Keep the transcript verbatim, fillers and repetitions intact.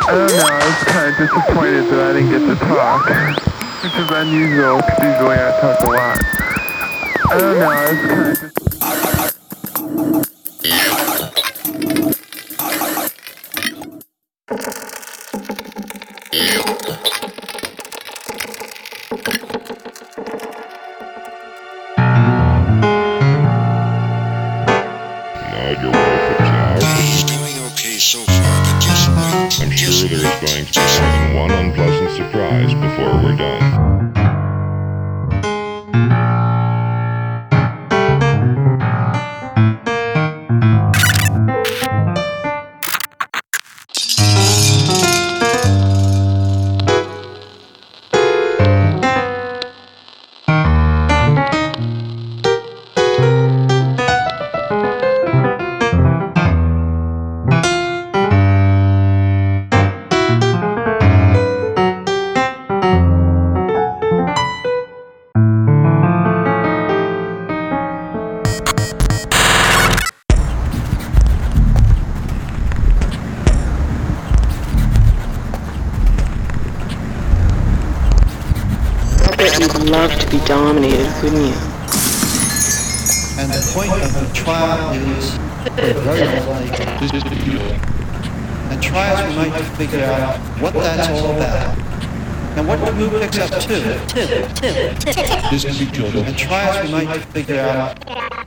I don't know, I was kind of disappointed that I didn't get to talk, which is unusual because usually I talk a lot. I don't know, I was kind of disappointed. Your wife of flowers. He's doing okay so far, but just wait. I'm just sure there's wait. going to be more than one unpleasant surprise before we're done. You'd love to be dominated, wouldn't you? And the point of the trial is very likely. And trials we might figure out what that's all about. And what who picks up two? Two, two, two. And trials we might figure out